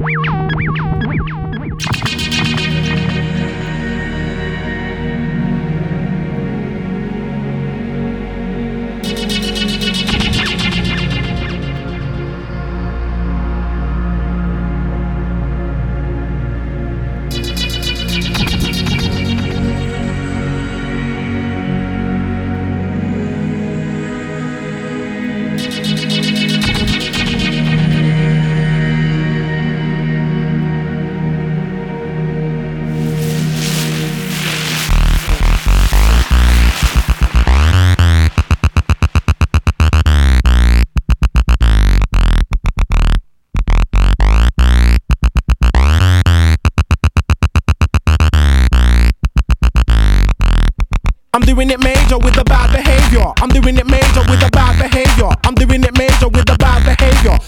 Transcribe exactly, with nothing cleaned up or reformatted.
I'm doing it major with the bad behavior. I'm doing it major with the bad behavior. I'm doing it major with the bad behavior.